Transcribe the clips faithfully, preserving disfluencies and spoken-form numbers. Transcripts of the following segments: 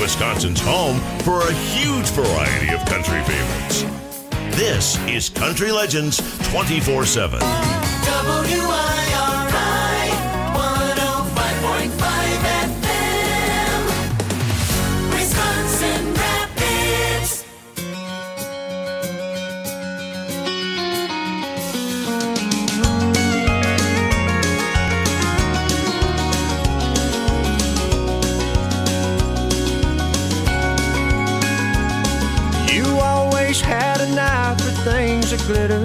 Wisconsin's home for a huge variety of country favorites. This is Country Legends twenty-four seven. W I R I one oh five point five F M, Wisconsin Rapids. You always had an eye for things that glitter,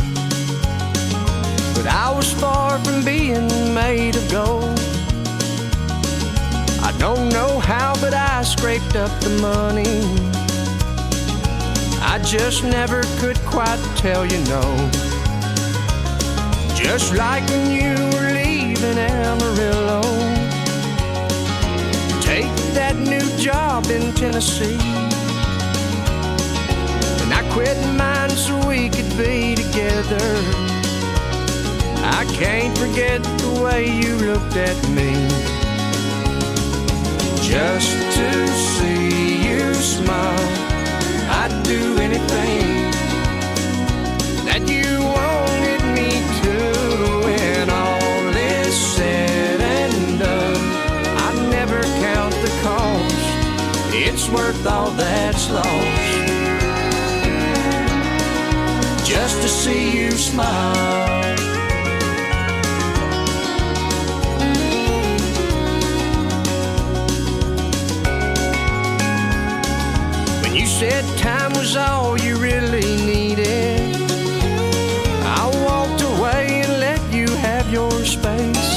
but I was far from being made of gold. I don't know how, but I scraped up the money. I just never could quite tell you no. Just like when you were leaving Amarillo, take that new job in Tennessee. And I quit mine so we could be together. I can't forget the way you looked at me. Just to see you smile, I'd do anything that you wanted me to. When all is said and done, I never count the cost. It's worth all that's lost, just to see you smile. When you said time was all you really needed, I walked away and let you have your space.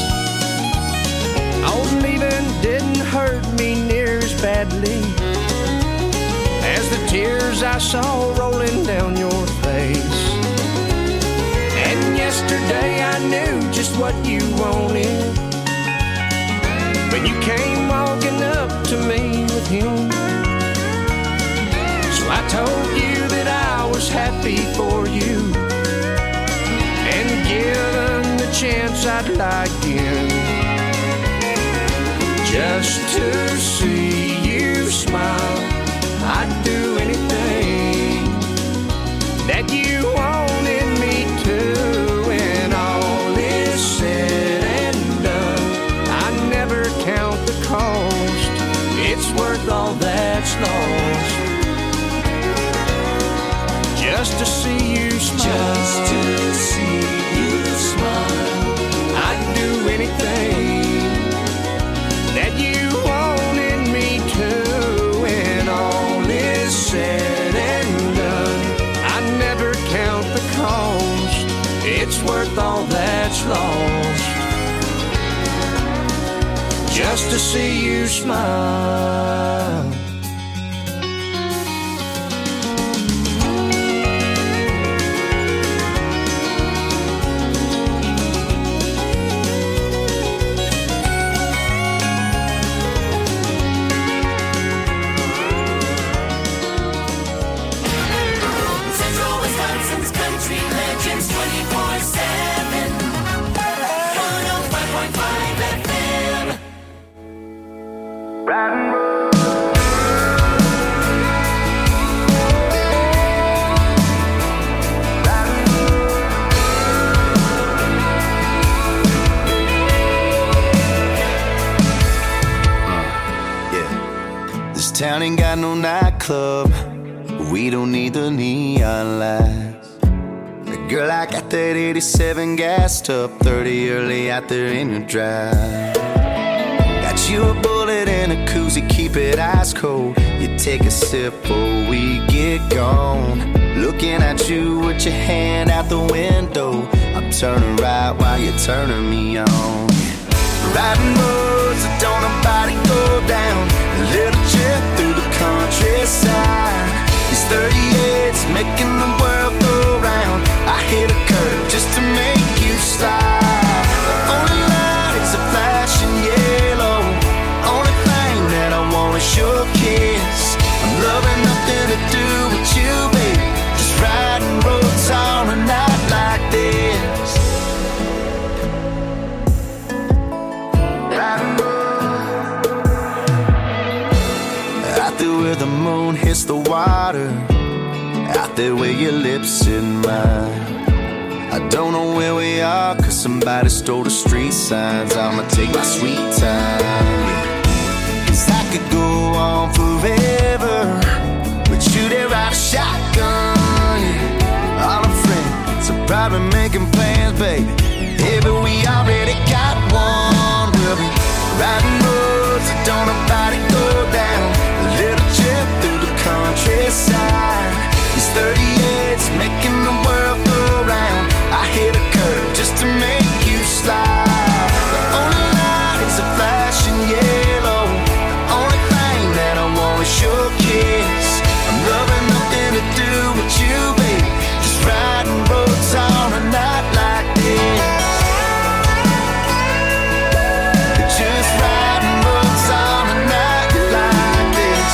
Oh, leaving didn't hurt me near as badly as the tears I saw rolling down your face. And yesterday I knew just what you wanted when you came walking up to me with him. So I told you that I was happy for you, and given the chance I'd lie again, just to see you smile. I'd do anything that you wanted me to. When all is said and done, I never count the cost. It's worth all that's lost, just to see you smile. Just to see you smile. I'd do anything that you wanted me to. Said and done, I never count the cost. It's worth all that's lost, just to see you smile. Town ain't got no nightclub, we don't need the neon lights. Girl, I got that eighty-seven gassed up, thirty early out there in your drive. Got you a bullet and a koozie, keep it ice cold. You take a sip or we get gone. Looking at you with your hand out the window, I'm turning right while you're turning me on. Riding roads that don't nobody go down, a little trip through the countryside. These thirty-eights making the world go round. I hit a curve just to make you slide. The only lights are flashing yellow, only thing that I want is your kiss. I'm loving nothing to do with you, baby, just riding roads on a night like this. Riding roads, I water out there where your lips in mine. I don't know where we are, cause somebody stole the street signs. I'ma take my sweet time, yeah. Cause I could go on forever with you there, ride a shotgun, yeah. All our friends are probably making plans, baby. Yeah, but we already got one. We'll be riding roads that don't nobody go down. A little trip through the countryside. These thirty-eights making the world go round. I hit a curve just to make you slide. The only light is a flashing yellow. The only thing that I want is your kiss. I'm loving nothing to do with you, baby. Just riding roads on a night like this. Just riding roads on a night like this.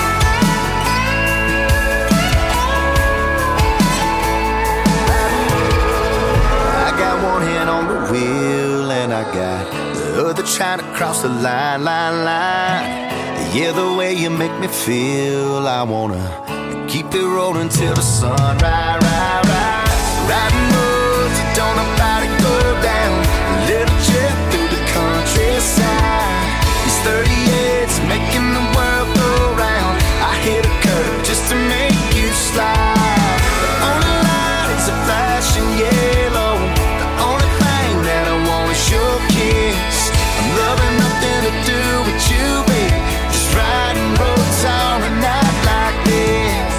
I got one hand on the wheel and I got the other trying to cross the line, line, line. Yeah, the way you make me feel, I wanna keep it rolling till the sun rise, rise, rise. Riding roads that don't nobody go down. A little trip through the countryside. These thirty-eights making the world go round. I hit a curve just to make you slide. The only light is a flashing yellow. The only thing that I want is your kiss. I'm loving nothing to do with you, baby. Just riding roads on a night like this.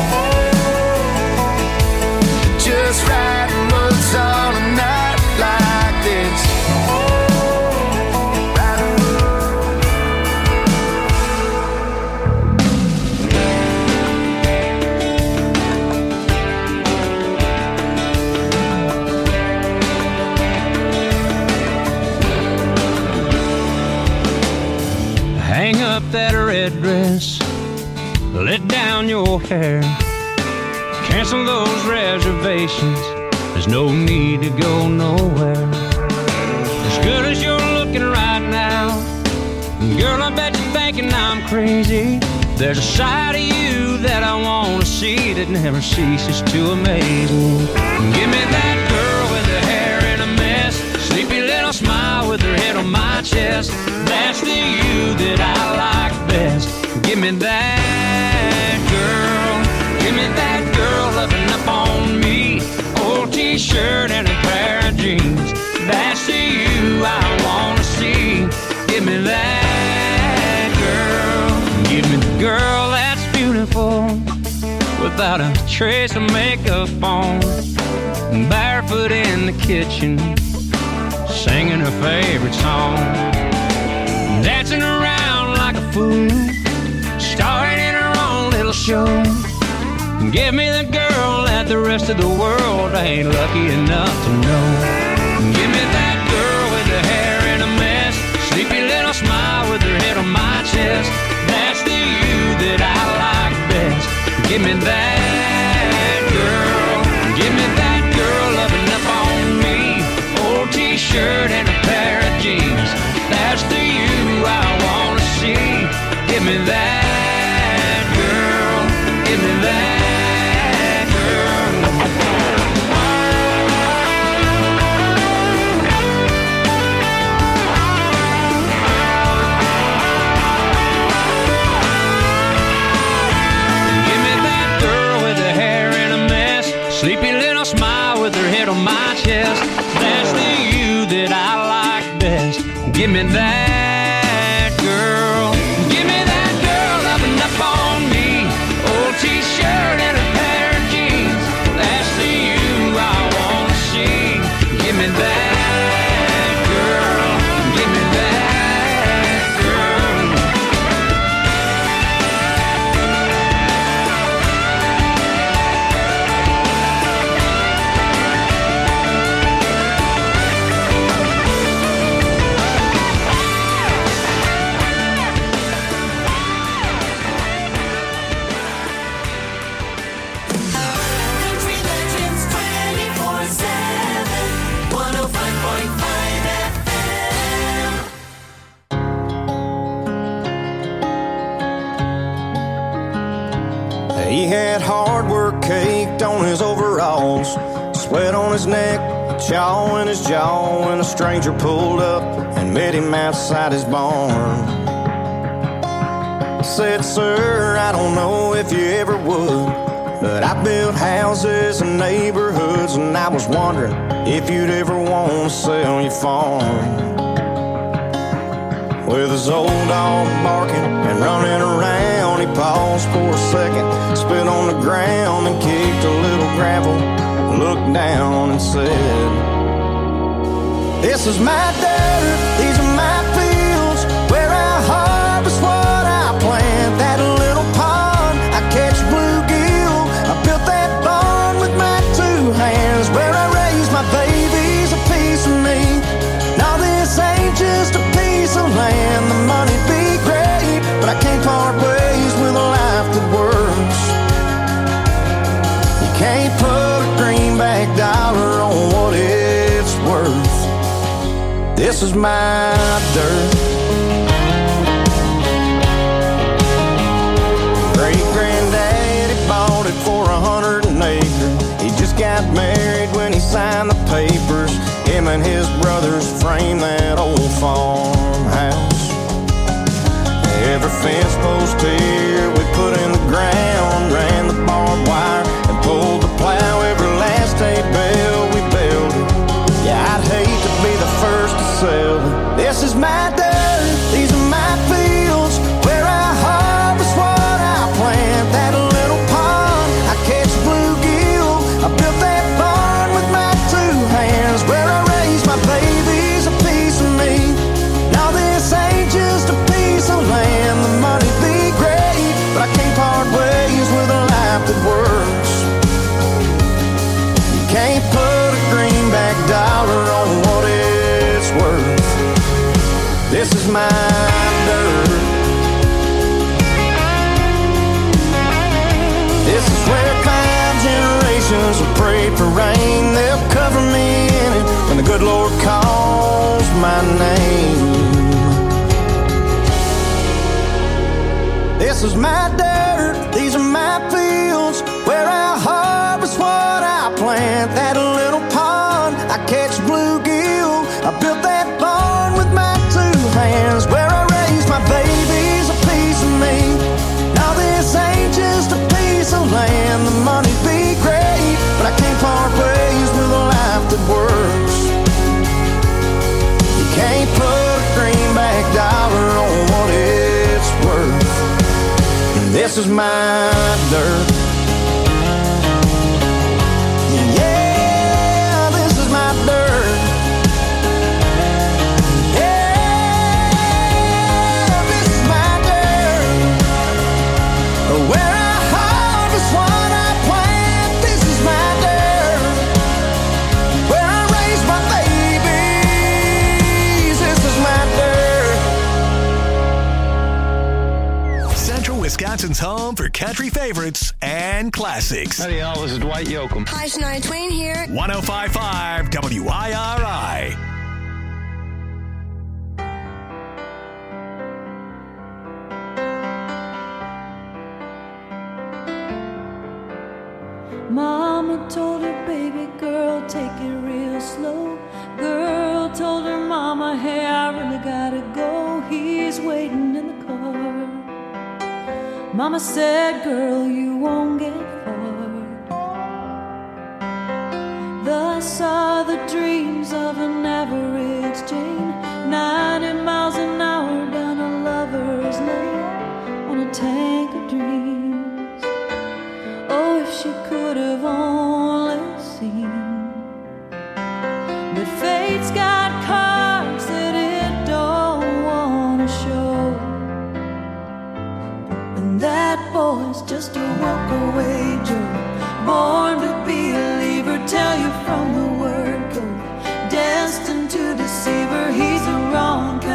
Just riding roads on a night like this. Hang up that red dress, let down your hair, cancel those reservations. There's no need to go nowhere. As good as you're looking right now, girl, I bet you're thinking I'm crazy. There's a side of you that I want to see that never ceases to amaze me. Give me that girl with her hair in a mess, sleepy little smile with her head on my chest. That's the you that I like best. Give me that girl. Give me that girl loving up on me. Old t-shirt and a pair of jeans. That's the you I want to see. Give me that girl. Give me the girl that's beautiful, without a trace of makeup on, barefoot in the kitchen, singing her favorite song, dancing around like a fool, starring in her own little show. Give me the girl that the rest of the world ain't lucky enough to know. Give me that girl with her hair in a mess, sleepy little smile with her head on my chest. That's the you that I like best. Give me that girl. Give me that girl loving up on me. Old t-shirt and a pair of jeans. That's the you I wanna see. Give me that girl. Give me that girl. Give me that girl with her hair in a mess, sleepy little smile with her head on my chest. That's the you that I like best. Give me that girl. Give me that girl loving up on me. Old t-shirt and a pair of jeans. That's the you I wanna see. Give me that girl. Give me that girl. baked on his overalls, sweat on his neck, jaw in his jaw, when a stranger pulled up and met him outside his barn. Said, sir, I don't know if you ever would, but I built houses and neighborhoods, and I was wondering if you'd ever want to sell your farm. With his old dog barking and running around, he paused for a second, spit on the ground and kicked a little gravel, looked down and said, this is my dirt, these are my fields, where I harvest what I plant. That little pond, I catch bluegill, I built that barn with my two hands, where I raise my babies, a piece of me. Now this ain't just a piece of land, the money'd be great, but I can't part ways with a life that works. You can't put a greenback dollar on what it's worth. This is my dirt. Great-granddaddy bought it for a hundred an acre. He just got married when he signed the papers. Him and his brothers framed that old farmhouse. Every fence post here we put in the ground, ran the barbed wire and pulled the plow. Every last hay bale we built it. Yeah, I'd hate to be the first to sell it. This is my dirt, these are my fields, where I harvest what I plant. That little pond, I catch bluegill, I built that barn with my two hands, where I raise my babies, a piece of me. Now this ain't just a piece of land, the money'd be great, but I can't part ways with a life that works. You can't put a greenback dollar on what it's worth. This is my dirt. This is where five generations have prayed for rain. They'll cover me in it when the good Lord calls my name. This is my dirt, these are my fields, where I harvest what I plant. That little pond, I catch bluegill, I built that barn with my two hands, where I raise my babies, a piece of me. Now this ain't just a piece of land, the money'd be great, but I can't part ways with a life that works. You can't put a greenback dollar on what it's worth. This is my dirt. Yeah, this is my dirt. Yeah, this is my dirt. Where I harvest what I plant. This is my dirt. Where I raise my babies. This is my dirt. Central Wisconsin's home for country favorites and classics. Howdy, y'all. This is Dwight Yoakam. Hi, Shania Twain here. one oh five point five W I R I. Mama told her baby girl, take it real slow. Girl told her mama, hey, I really gotta go. He's waiting in the car. Mama said, girl, you won't get far. Thus are the dreams of an average Jane, ninety miles an hour down a lover's lane on a tank of dreams. Oh, if she could have only seen. But fate's got cards that it don't want to show, and that boy's just a walk-away Joe, born to be a leaver, tell you from the word go, destined to deceive her. He's the wrong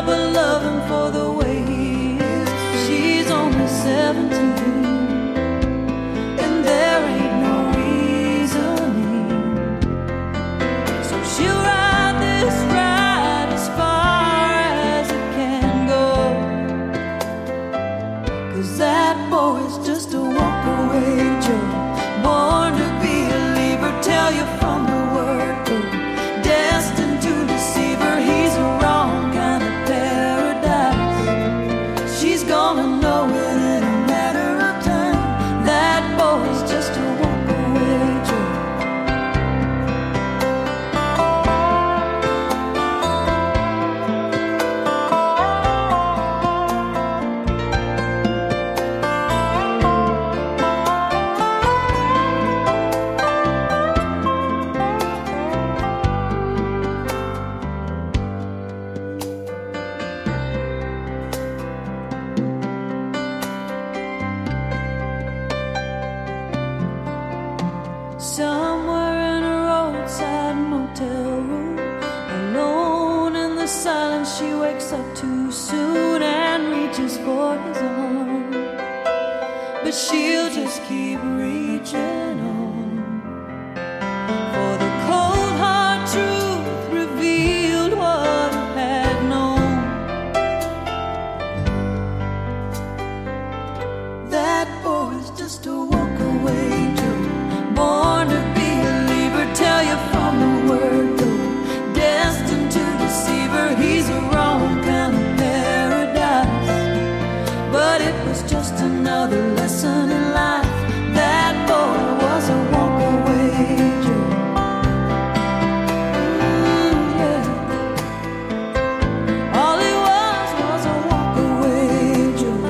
help but love him for the way he is. She's only seventeen, and there ain't no reasoning. So she'll ride this ride as far as it can go, 'cause that boy's just a walk-away Joe, born to be a leaver, tell you from the word go, destined to deceive her. He's a wrong kind of paradise. She's gonna know it in a matter of time. That boy's just a walk-away Joe. Somewhere in a roadside motel room, alone in the silence, she wakes up too soon and reaches for his arm. But she'll just keep reaching on, for the cold hard truth revealed what he had known. That boy's just a walk-away Joe, born to be a leaver, tell you from the word go, destined to deceive her. He's a wrong kind of paradise, but it was just another lesson in life. That boy was a walk-away Joe. Mm, yeah. All he was was a walk-away Joe.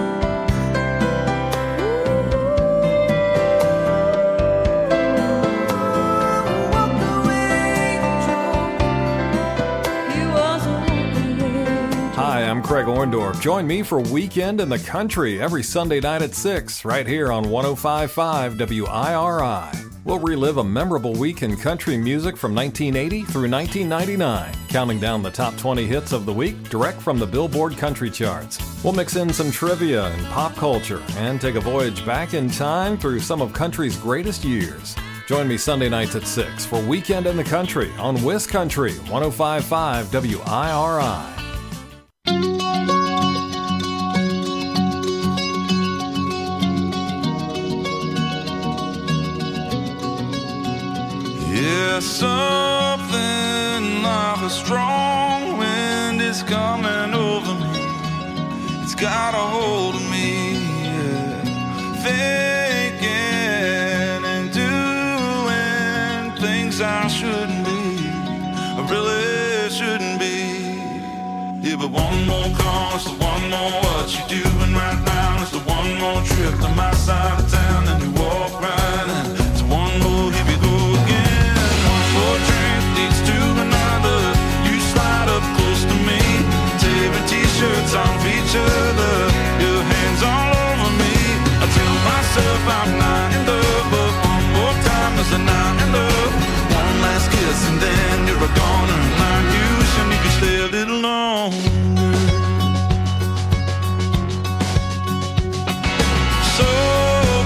Hi, I'm Craig Orndorff. Join me for Weekend in the Country every Sunday night at six, right here on one oh five point five W I R I. We'll relive a memorable week in country music from nineteen eighty through nineteen ninety-nine, counting down the top twenty hits of the week direct from the Billboard Country Charts. We'll mix in some trivia and pop culture and take a voyage back in time through some of country's greatest years. Join me Sunday nights at six for Weekend in the Country on Wiz Country, one oh five point five W I R I. Yeah, something like a strong wind is coming over me. It's got a hold of me, yeah. Thinking and doing things I shouldn't be, I really shouldn't be. Yeah, but one more call, it's the one more what you doing right now. It's the one more trip to my side of town, and you walk right in. It's one more, here we go again. One drink leads to another. You slide up close to me, tearing t-shirts off each other, your hands all over me. I tell myself I'm not in love, but one more time is a not in love. One last kiss and then you're a goner, and like you wishing you could stay a little longer. So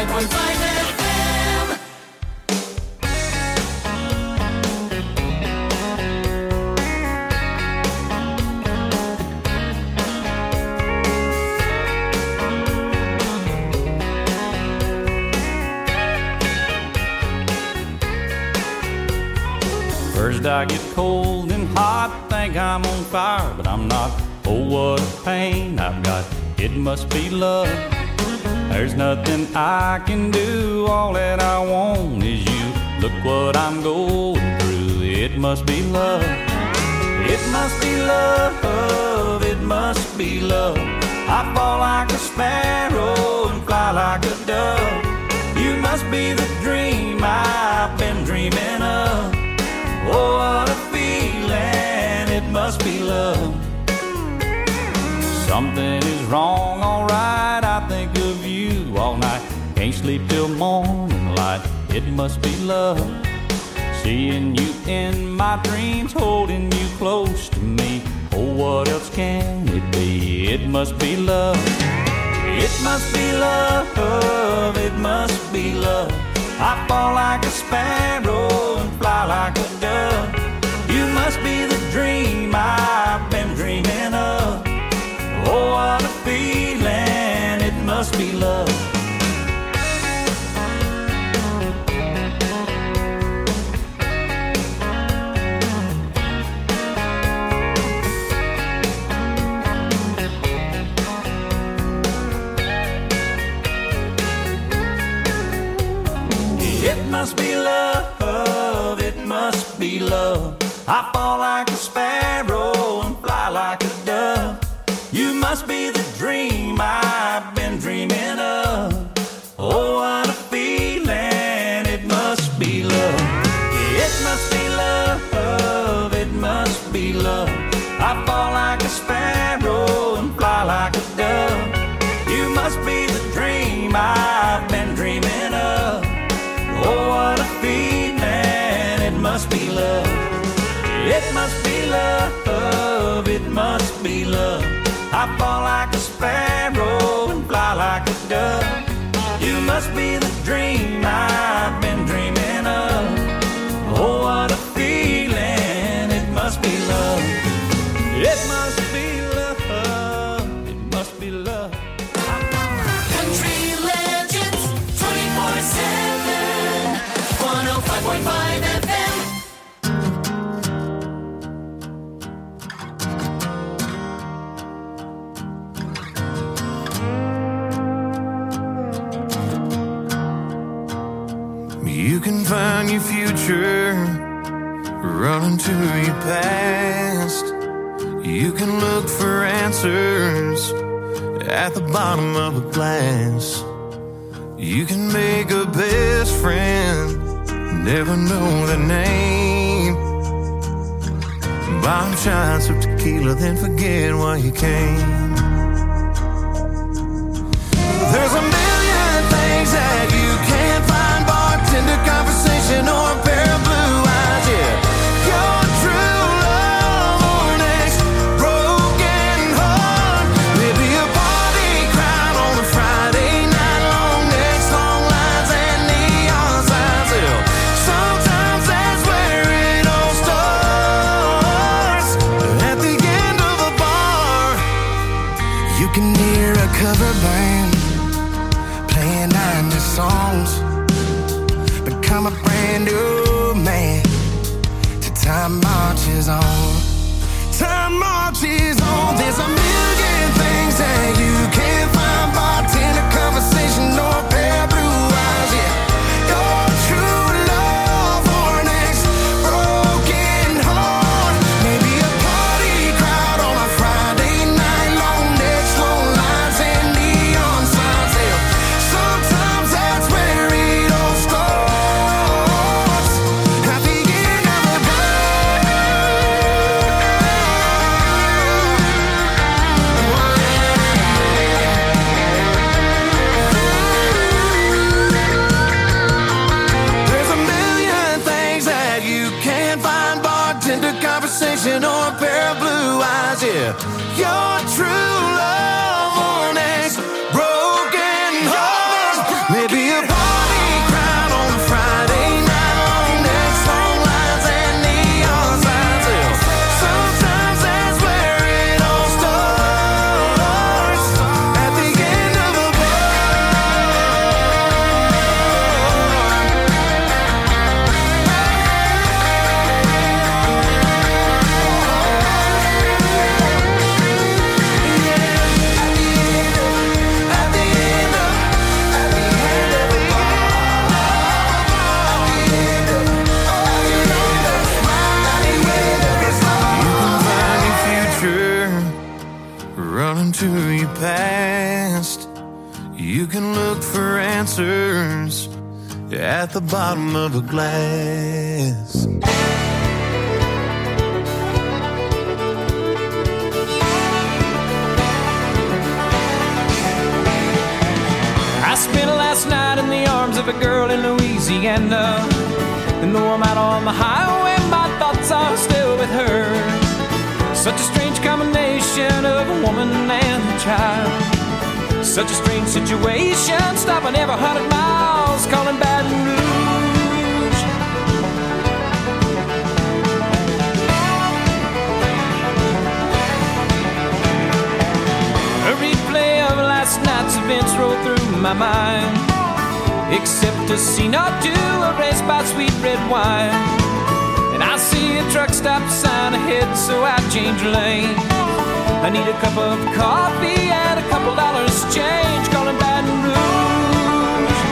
point five F M. First I get cold and hot, think I'm on fire, but I'm not. Oh, what a pain I've got, it must be love. There's nothing I can do, all that I want is you. Look what I'm going through, it must be love. It must be love, it must be love. I fall like a sparrow and fly like a dove. You must be the dream I've been dreaming of. Oh, what a feeling, it must be love. Something is wrong, alright, I think of you all night. Can't sleep till morning light, it must be love. Seeing you in my dreams, holding you close to me. Oh, what else can it be? It must be love. It must be love, it must be love. I fall like a sparrow and fly like a dove. You must be the dream I've been dreaming of. Oh, what a feeling, it must be love. It must be love, it must be love. I fall like a sparrow and fly like a dove. You must be the dream I've been dreaming of. Oh, what a feeling, it must be love. It must be love, it must be love. I fall like a sparrow and fly like a dove. You must be the dream I've been dreaming of. Oh, what a feeling, it must be love. It must be love, it must be love. I fall like a sparrow and fly like a dove. You must be the dream I've been dreaming of. Oh, what a feeling, it must be love. It must be love, it must be love. Country Legends twenty-four seven, one oh five point five F M. You can find your future running to your past. You can look for answers at the bottom of a glass. You can make a best friend, never know the name. Buy shots of tequila, then forget why you came. There's a million things that you can't find, bartender conversation or a pair of blue eyes, yeah. Your true love or next broken heart. Maybe a party crowd on a Friday night, long necks, long lines and neon signs, yeah. Sometimes that's where it all starts. At the end of a bar, you can hear a cover band playing nineties songs. Become a brand new man till time marches on. Time marches on. There's a million things that you can't find, bartender conversation or a pair of blue eyes, yeah. Your true love or an ex-broken heart. Maybe a party crowd on a Friday night, long necks, long lines and neon signs, yeah. Sometimes that's where it all starts. At the end of the There's a million things that you can't find, bartender conversation or a pair of blue eyes, yeah. Your true love or an ex-broken heart. Maybe a answers at the bottom of a glass. I spent last night in the arms of a girl in Louisiana, and though I'm out on the highway, my thoughts are still with her. Such a strange combination of a woman and a child. Such a strange situation, stopping every hundred miles, calling Baton Rouge. A replay of last night's events roll through my mind, except a scene or two erased by sweet red wine. And I see a truck stop sign ahead, so I change lane. I need a cup of coffee and a couple dollars change, calling Baton Rouge.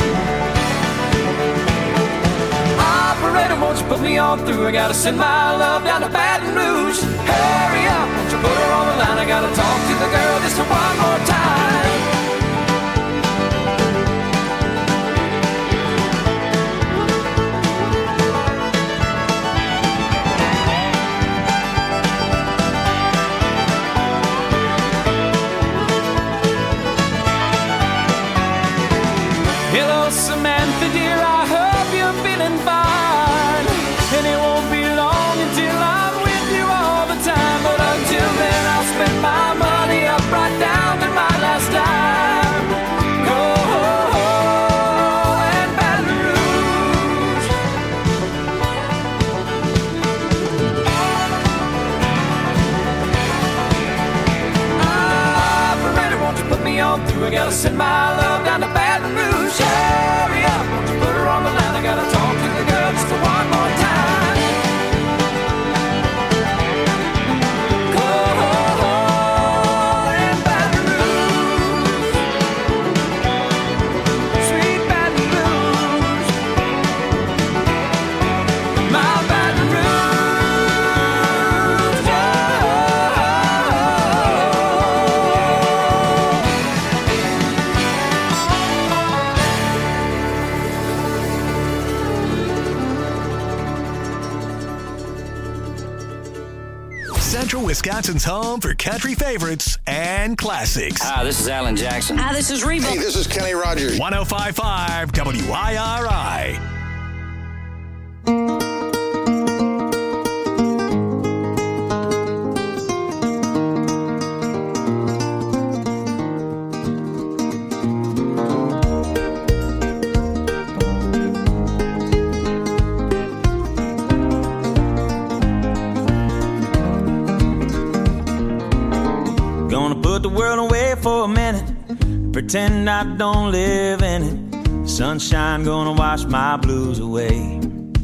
Operator, won't you put me on through? I gotta send my love down to Baton Rouge. Hurry up, won't you put her on the line? I gotta talk to the girl just one more time. Hello, Samantha, dear, I hope you're feeling fine. And it won't be long until I'm with you all the time. But until then, I'll spend my money up right down to my last dime. Go and Baton Rouge. Operator, won't you put me on through? I gotta send my love down to Baton Rouge. Hurry up, won't you put her on the line? I gotta talk to the girl just one more time. Go and Baton Rouge, sweet Baton Rouge, my Baton Rouge, Central Wisconsin's home for country favorites and classics. Hi, this is Alan Jackson. Hi, this is Reba. Hey, this is Kenny Rogers. one oh five point five W I R I. Gonna put the world away for a minute, pretend I don't live in it. Sunshine gonna wash my blues away.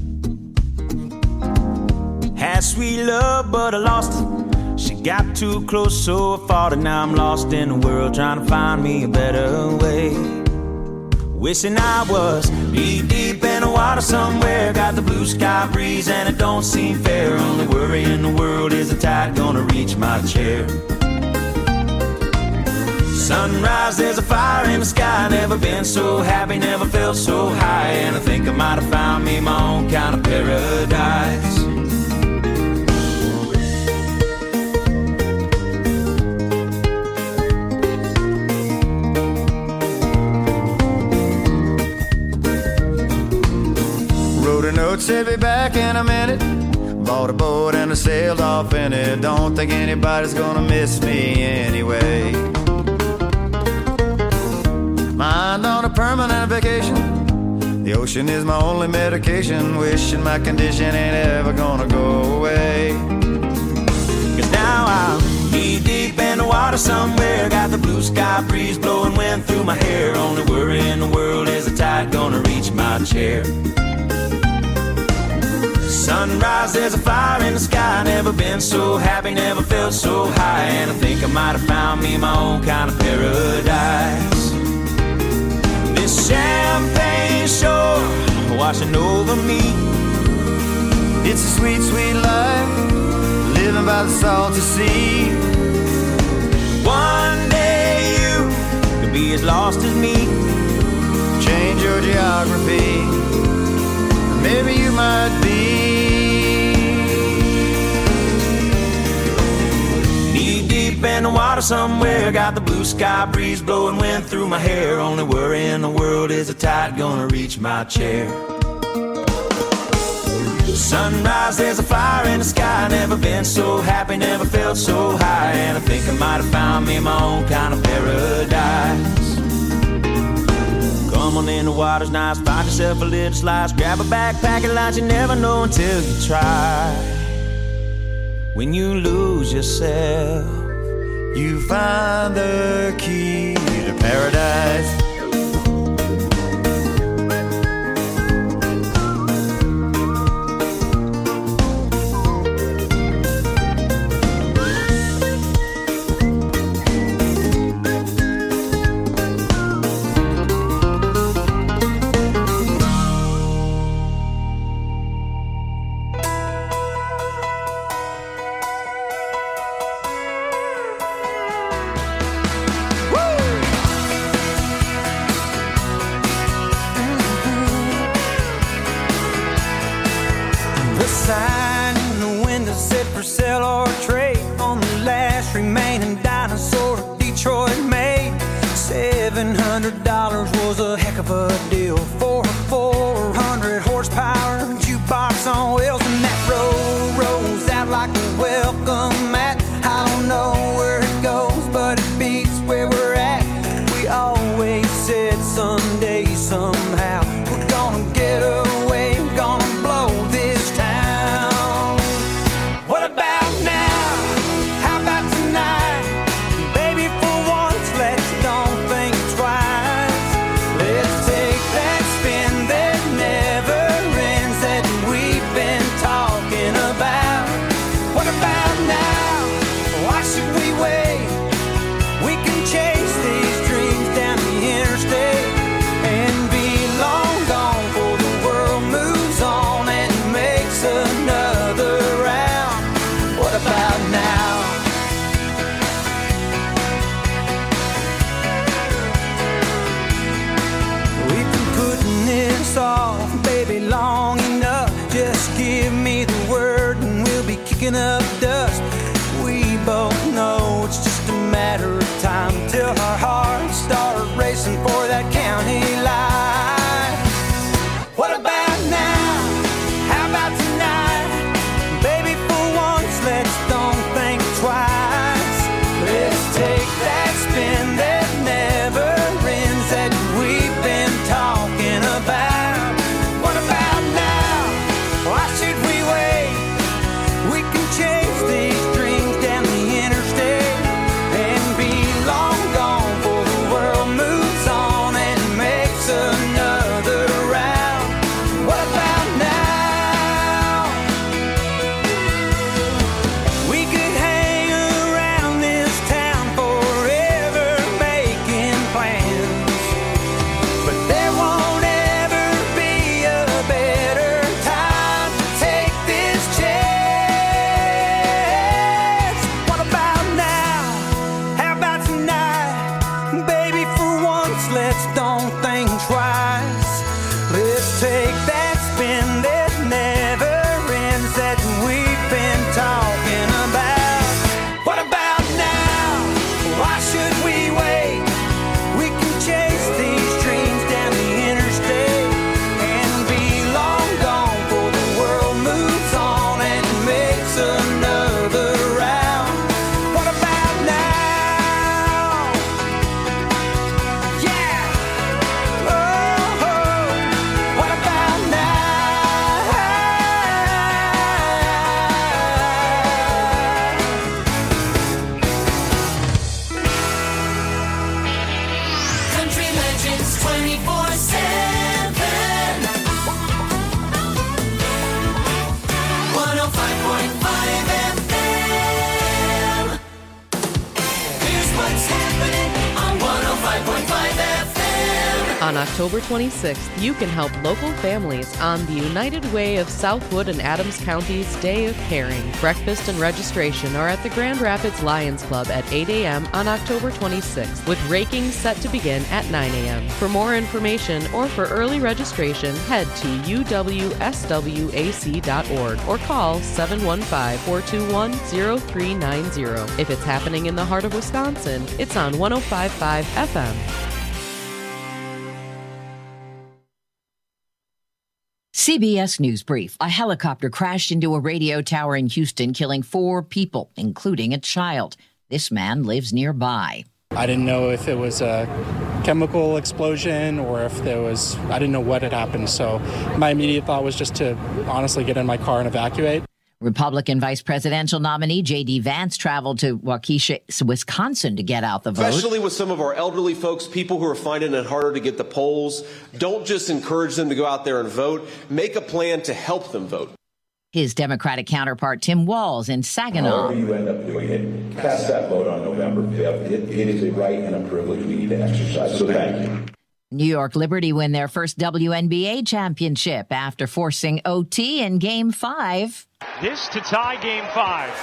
Had sweet love, but I lost it. She got too close, so I fought it. Now I'm lost in the world, trying to find me a better way. Wishing I was deep, deep in the water somewhere. Got the blue sky breeze and it don't seem fair. Only worry in the world is the tide gonna reach my chair. Sunrise, there's a fire in the sky. Never been so happy, never felt so high. And I think I might have found me my own kind of paradise. Wrote a note, said be back in a minute. Bought a boat and I sailed off in it. Don't think anybody's gonna miss me anyway. Mind on a permanent vacation. The ocean is my only medication. Wishing my condition ain't ever gonna go away. Cause now I'm knee deep in the water somewhere. Got the blue sky breeze blowing wind through my hair. Only worry in the world is the tide gonna reach my chair. Sunrise, there's a fire in the sky. Never been so happy, never felt so high. And I think I might have found me my own kind of paradise. This champagne shore washing over me. It's a sweet, sweet life, living by the salty sea. One day you could be as lost as me. geography. Maybe you might be knee deep in the water somewhere. Got the blue sky breeze blowing wind through my hair. Only worry in the world is the tide gonna reach my chair. Sunrise, there's a fire in the sky. Never been so happy, never felt so high. And I think I might have found me my own kind of paradise. Come on in, the water's nice. Find yourself a little slice. Grab a backpack and lunch. You never know until you try. When you lose yourself, you find the key to paradise. Somehow we're gonna get away, gonna blow this town. On October twenty-sixth, you can help local families on the United Way of Southwood and Adams County's Day of Caring. Breakfast and registration are at the Grand Rapids Lions Club at eight a.m. on October twenty-sixth, with raking set to begin at nine a.m. For more information or for early registration, head to u w s w a c dot org or call seven one five, four two one, zero three nine zero. If it's happening in the heart of Wisconsin, it's on one oh five point five F M. C B S News Brief. A helicopter crashed into a radio tower in Houston, killing four people, including a child. This man lives nearby. I didn't know if it was a chemical explosion or if there was, I didn't know what had happened. So my immediate thought was just to honestly get in my car and evacuate. Republican vice presidential nominee J D Vance traveled to Waukesha, Wisconsin to get out the vote. Especially with some of our elderly folks, people who are finding it harder to get the polls. Don't just encourage them to go out there and vote. Make a plan to help them vote. His Democratic counterpart, Tim Walz, in Saginaw. However you end up doing it, cast that vote on November fifth. It, it is a right and a privilege we need to exercise. So thank you. New York Liberty win their first W N B A championship after forcing O T in Game five. This to tie Game five.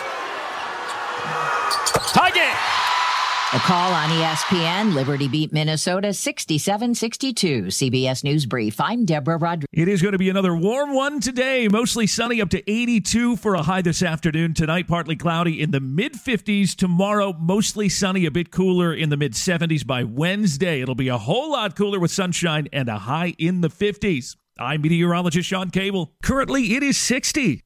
Tie game! A call on E S P N. Liberty beat Minnesota sixty-seven sixty-two. C B S News Brief. I'm Deborah Rodriguez. It is going to be another warm one today. Mostly sunny, up to eighty-two for a high this afternoon. Tonight, partly cloudy in the mid-fifties. Tomorrow, mostly sunny, a bit cooler in the mid-seventies. By Wednesday, it'll be a whole lot cooler with sunshine and a high in the fifties. I'm meteorologist Sean Cable. Currently, it is sixty.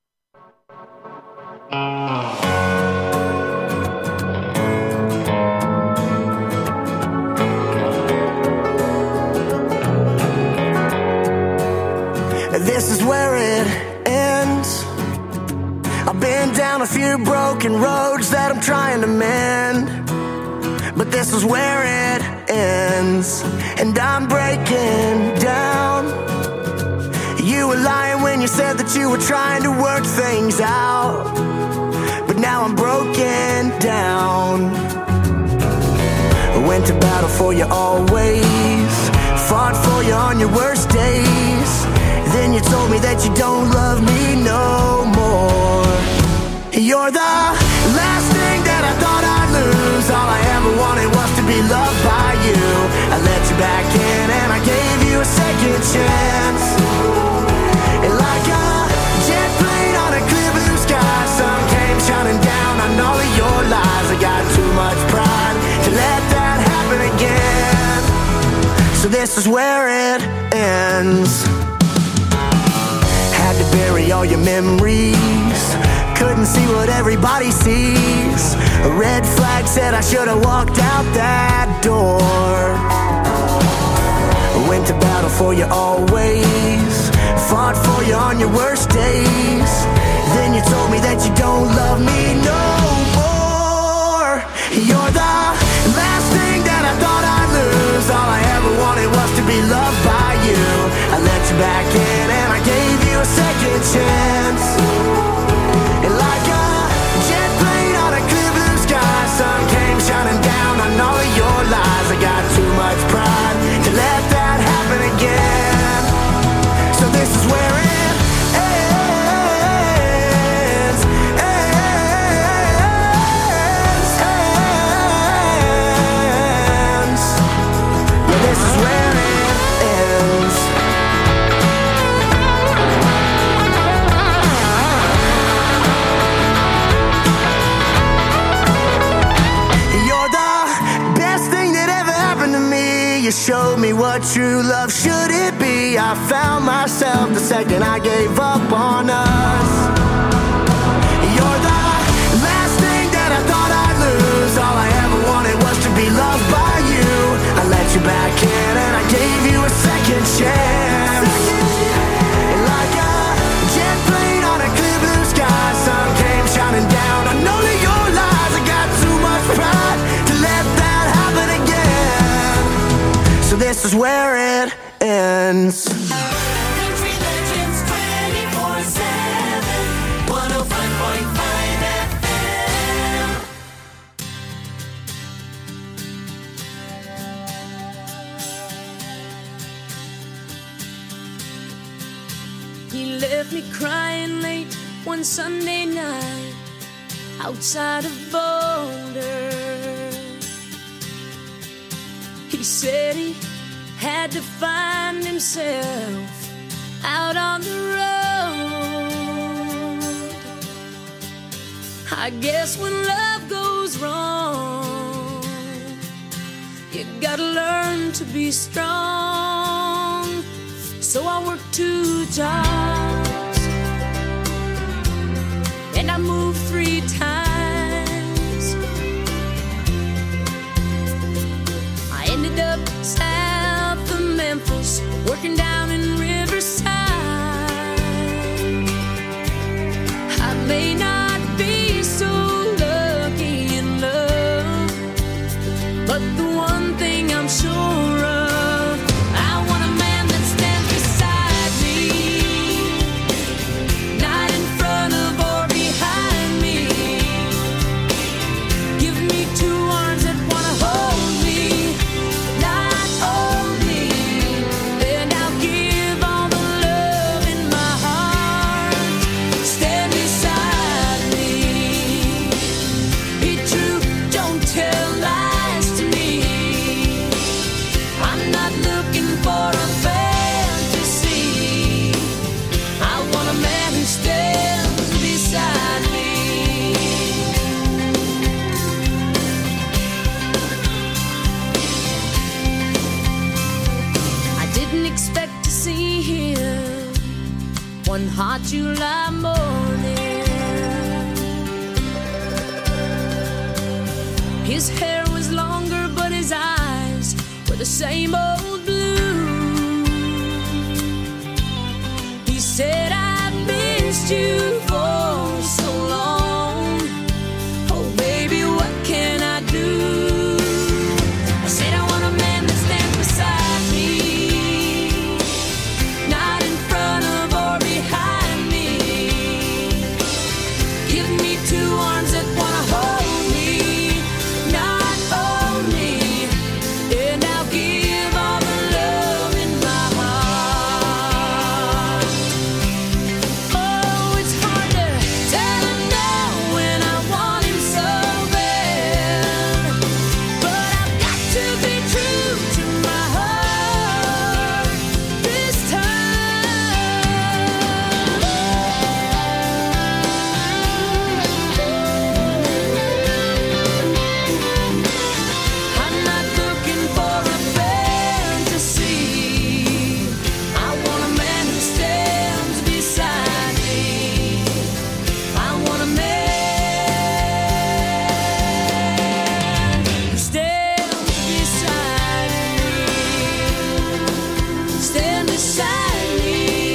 This is where it ends. I've been down a few broken roads that I'm trying to mend, but this is where it ends, and I'm breaking down. You were lying when you said that you were trying to work things out, but now I'm broken down. I went to battle for you always, fought for you on your worst days. Then you told me that you don't love me no more. You're the last thing that I thought I'd lose. All I ever wanted was to be loved by you. I let you back in and I gave you a second chance. And like a jet plane on a clear blue sky, sun came shining down on all of your lies. I got too much pride to let that happen again. So this is where it ends. Had to bury all your memories, couldn't see what everybody sees. A red flag said I should have walked out that door. I went to battle for you always, fought for you on your worst days. Then you told me that you don't love me no more. You're the last thing that I thought I'd lose. All I ever wanted was to be loved by you. I let you back in and I gave you a second chance. And like a jet plane on a clear blue sky, sun came shining down on all of your lies. I got too much pride to let that happen again. So this is where it ends, ends, ends. Yeah, this is where it ends. You showed me what true love should it be. I found myself the second I gave up on us. You're the last thing that I thought I'd lose. All I ever wanted was to be loved by you. I let you back in and I gave you a second chance. And like a jet plane on a clear blue sky, sun came shining down on all of your lies. I got too much pride to let that happen again. So this is where it ends. Country Legends twenty-four seven, one oh five point five F M. He left me crying late one Sunday night outside of Boulder. He said he had to find himself out on the road. I guess when love goes wrong, you gotta learn to be strong. So I worked two jobs and I moved three times. I ended up south of Memphis, working down in Riverside. I may not be so lucky in love, but the one thing I'm sure of, I want a man that stands beside me, not in front of or behind me. Give me two arms that wanna hold me, not hold me. Then I'll give all the love in my heart. Stand beside me. Be true, don't tell lies to me. I'm not looking for a fantasy. I want a man who stands beside me. I didn't expect to see him one hot July morning. His hair was longer, but his eyes were the same old blue. He said, I've missed you for so long. Oh, baby, what can I do? I said, I want a man that stands beside me, not in front of or behind me. Give me two arms that wanna hold me, not hold me. And I'll give all the love in my heart. Oh, it's hard to tell him no when I want him so bad, but I've got to be true to my heart this time. I'm not looking for a fantasy. I want a man who stands beside me. I want a man who stands beside me. Stand beside me.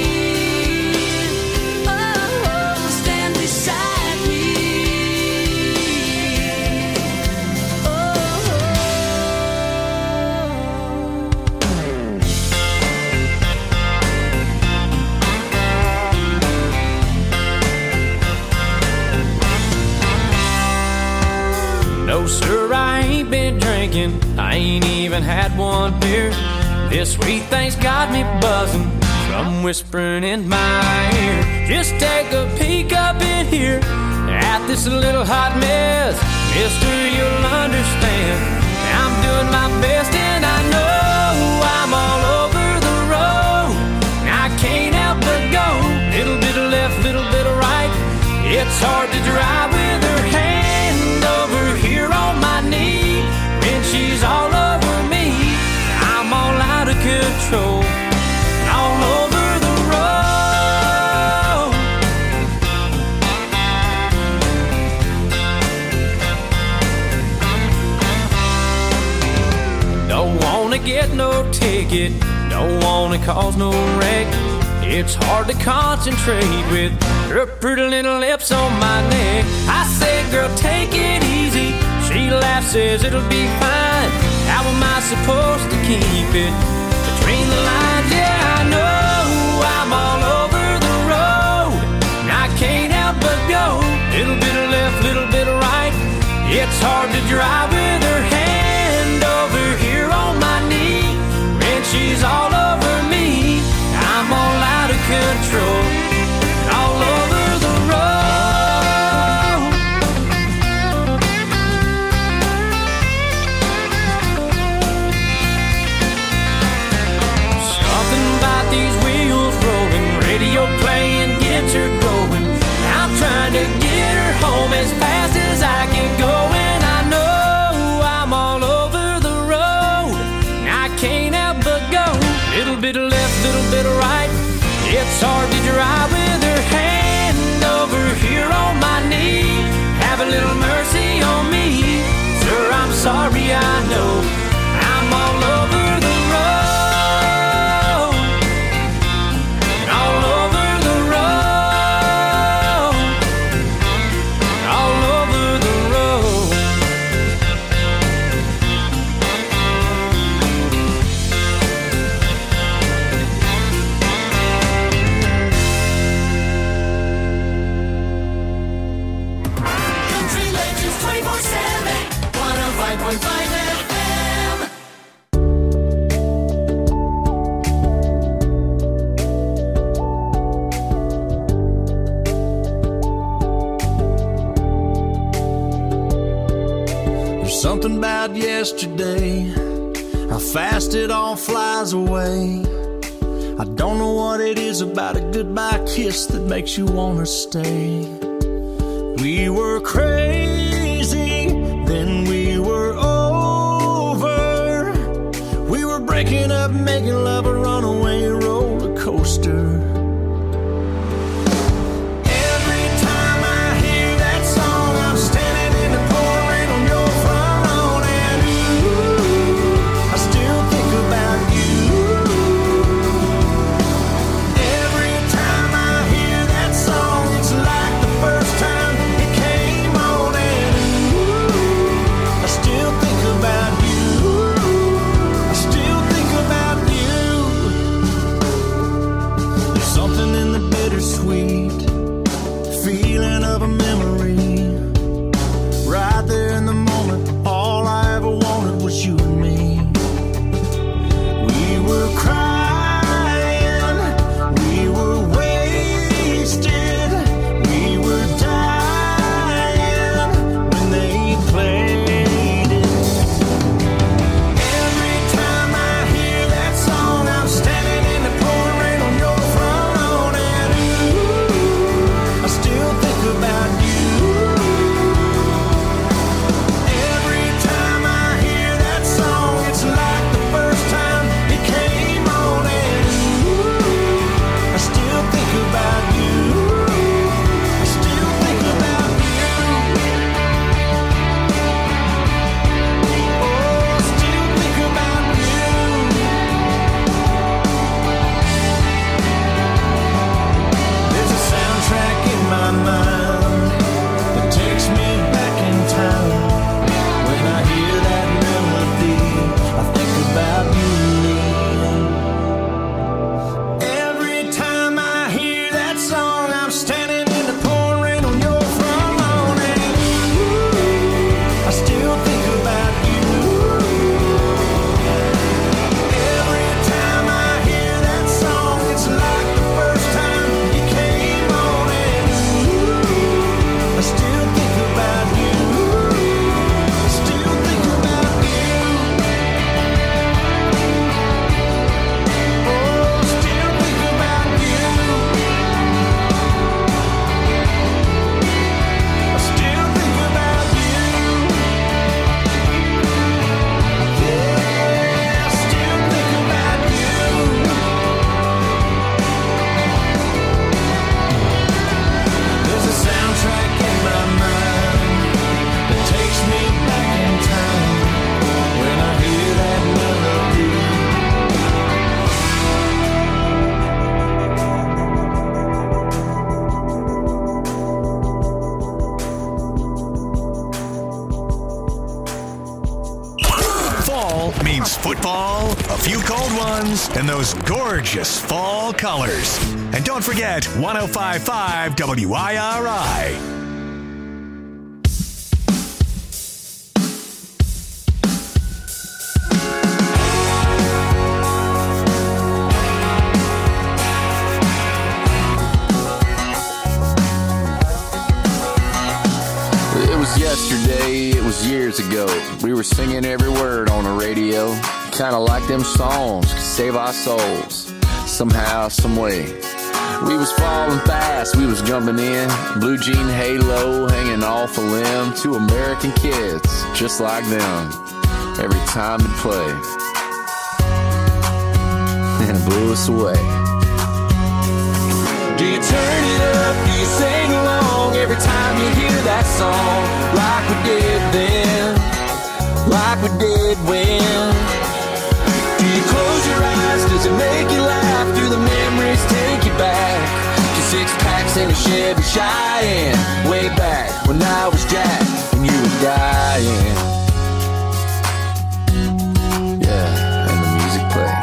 Oh, stand beside me. No, sir, I ain't been drinking. I ain't even had one beer. This sweet thing's got me buzzing from whispering in my ear. Just take a peek up in here at this little hot mess. Mister, you'll understand. I'm doing my best and I know I'm all over the road. I can't help but go. Little bit of left, little bit of right. It's hard to drive with her hand over here on my knee. When she's all over me, I'm all out of control. All over the road. Don't wanna get no ticket, don't wanna cause no wreck. It's hard to concentrate with her pretty little lips on my neck. I say, girl, take it easy. She laughs, says it'll be fine. How am I supposed to keep it between the lines? Yeah, I know I'm all over the road, and I can't help but go. Little bit of left, little bit of right. It's hard to drive with her hand over here on my knee. When she's all over me, I'm all out of control. little right. It's hard to drive with her hand over here on my knee. Have a little mercy on me, sir, I'm sorry, I know I'm all over the road, all over the road, all over the road. Country Legends twenty-four seven, one oh five point five F M. There's something about yesterday, how fast it all flies away. I don't know what it is about a goodbye kiss that makes you want to stay. We were crazy, then we were over. We were breaking up, making love a runaway roller coaster. Every time I hear that song, I'm standing in the pouring rain on your front lawn, and ooh, I still think about you. Every time I hear that song, it's like the first time it came on, and ooh, I still think about you. I still think about you. There's something in the bittersweet feeling of a memory. Right there in the moment, all I ever wanted was you and me. We were crying, we were wasted, we were dying when they played it. Every time I hear that song, I'm standing in the pouring rain on your front lawn, and ooh, I still think about you. Every time I hear that song, it's like the first time it came on, and ooh, I still think about you. I still think about you. Oh, I still think about you. There's a soundtrack in my mind that takes me back in time. When I hear that melody, I think about you and me. Every time I hear that song, I'm standing in the pouring rain on your front lawn, and ooh, I still think about you. Every time I hear that song, it's like the first time it came on, and ooh, I still think about you. I still think about you. Oh, still think about you. I still think about you. Yeah, I still think about you. There's a soundtrack in my mind that takes me back in time. When I hear that melody, Fall means football, a few cold ones, and those gorgeous fall colors. And don't forget one oh five point five W I R I. It was yesterday, it was years ago. We were singing every word on the radio. Kinda like them songs could save our souls. Somehow, some way. We was falling fast, we was jumping in. Blue jean halo hanging off a limb. Two American kids, just like them. Every time it played. And it blew us away. Do you turn it up? Do you sing along every time you hear that song? Like we did then, like we did when. Do you close your eyes? Does it make you laugh? Do the memories take you back to six packs in a Chevy Cheyenne? Way back when I was Jack and you were dying. Yeah, and the music played.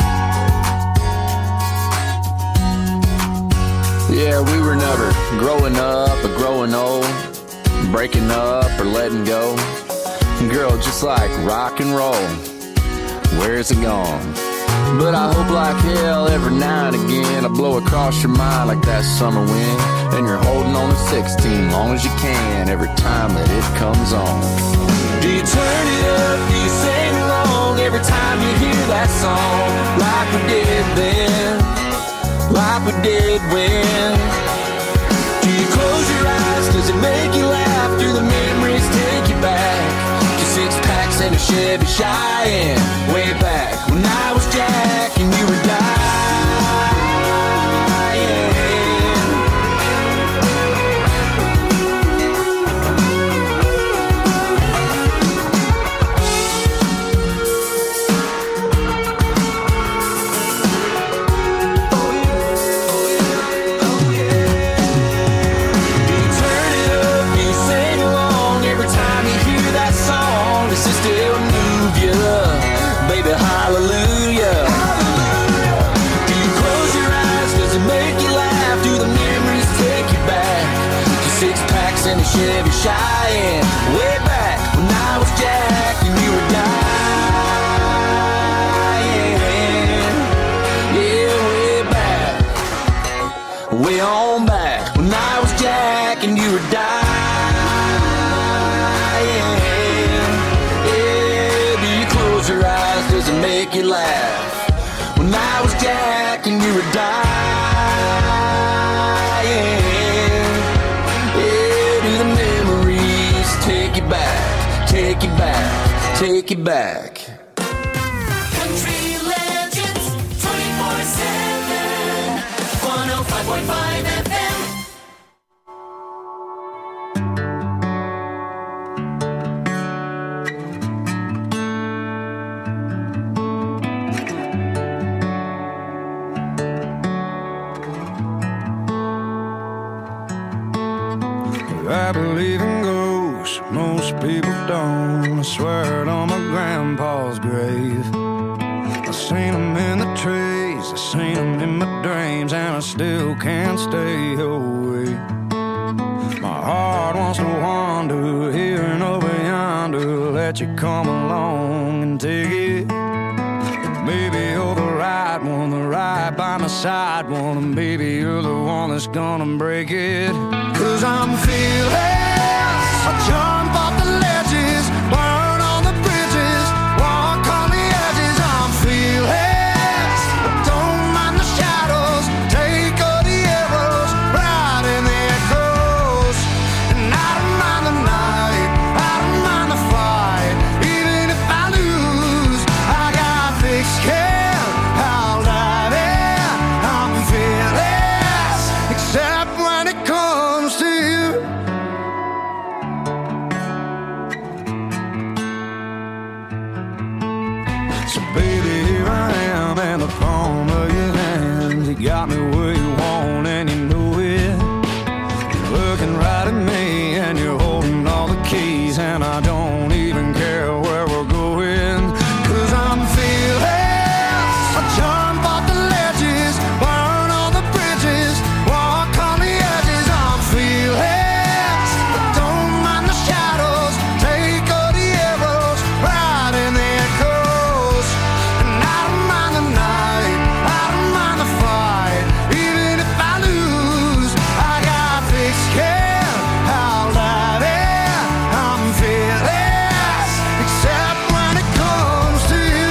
Yeah, we were never growing up or growing old, breaking up or letting go. Girl, just like rock and roll, where's it gone? But I hope like hell every now and again I blow across your mind like that summer wind, and you're holding on to sixteen long as you can every time that it comes on. Do you turn it up? Do you sing along every time you hear that song? Like we did then, like we did when. Do you close your eyes? Does it make you laugh? Do the memories take you back to six packs and a Chevy Cheyenne? Way back when I was Jack and you were dying. Does it still move you? Baby, hallelujah. Do you close your eyes? Does it make you laugh? Do the memories take you back to six packs and a Chevy Cheyenne? Way back when I was Jack and you were dying. Yeah, way back, way on back when I was Jack and you were dying. Your eyes, does it make you laugh? When I was Jack and you were dying. Yeah, do the memories take you back, take you back, take you back. Country Legends twenty-four seven, one oh five point five F M. I believe in ghosts, most people don't. I swear it on my grandpa's grave. I seen them in the trees, I seen them in my dreams, and I still can't stay away. My heart wants to wander here and over yonder, let you come along and take it. Maybe you're the right one, the right by my side one, and maybe you're the one that's gonna break it. Cause I'm feeling, I jump off the ledges, burn on the bridges, walk on the edges. I'm feeling, I don't mind the shadows, take all the arrows, ride in the echoes. And I don't mind the night, I don't mind the fight, even if I lose, I got thick skin, I'll dive in. I'm fearless, except when it comes to you. So baby, here I am in the palm of your hand. You got me where you want and you know it. You're looking right at me and you're holding all the keys, and I don't even care where we're going. Cause I'm fearless, I jump off the ledges, burn all the bridges, walk on the edges. I'm fearless, I don't mind the shadows, take all the arrows, ride in the echoes. And I don't mind the night, I don't mind the fight, even if I lose, I got thick skin, I'll dive in. I'm fearless, except when it comes to you.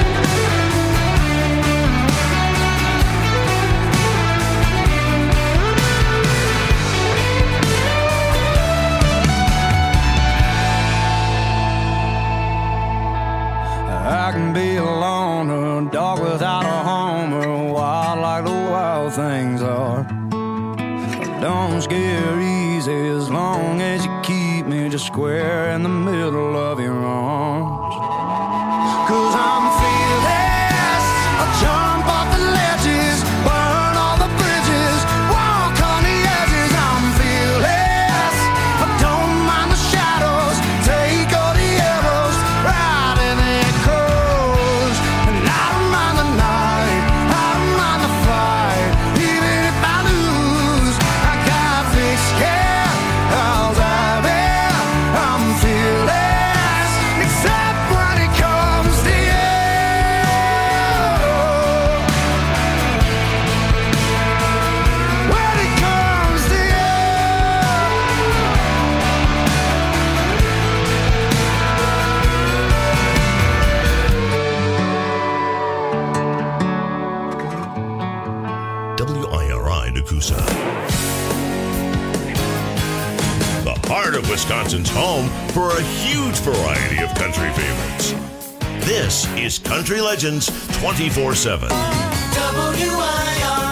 I can be a loner, dog without a home, or wild like the wild things are. don't scare easy as long as you keep me just square in the middle of your arms. Cause I'm fearless, I'll jump off the ledges, burn all the bridges, walk on the edges. I'm fearless, I don't mind the shadows, take all the arrows, ride in the echoes. And I don't mind the night, I don't mind the fight, even if I lose, I got thick skin, I'll dive in. I'm fearless, except when it comes to you. When it comes to you. W I R I Nakusa. The heart of Wisconsin's home for a huge variety of country favorites. This is Country Legends twenty-four seven. W I R